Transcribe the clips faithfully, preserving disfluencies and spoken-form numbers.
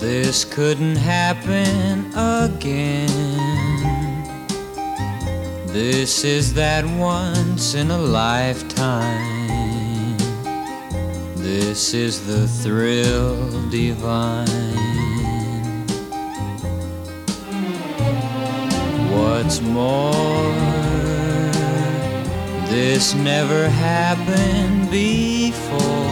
This couldn't happen again. This is that once in a lifetime. This is the thrill divine. What's more, this never happened before.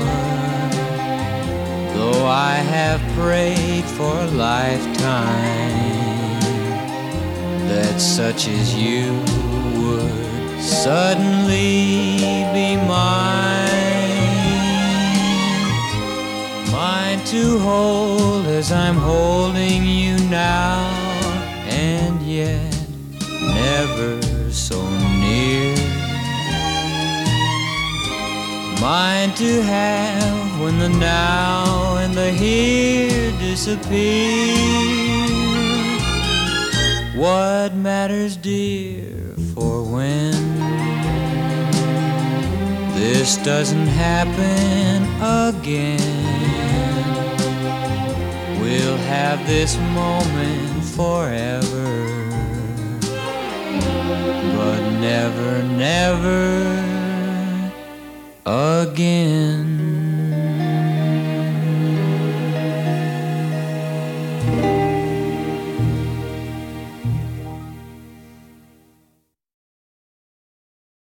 Though I have prayed for a lifetime that such as you would suddenly be mine. Mine to hold as I'm holding you now, and yet never so near. Mine to have when the now and the here disappear. What matters, dear, for when this doesn't happen again, we'll have this moment forever, but never, never again.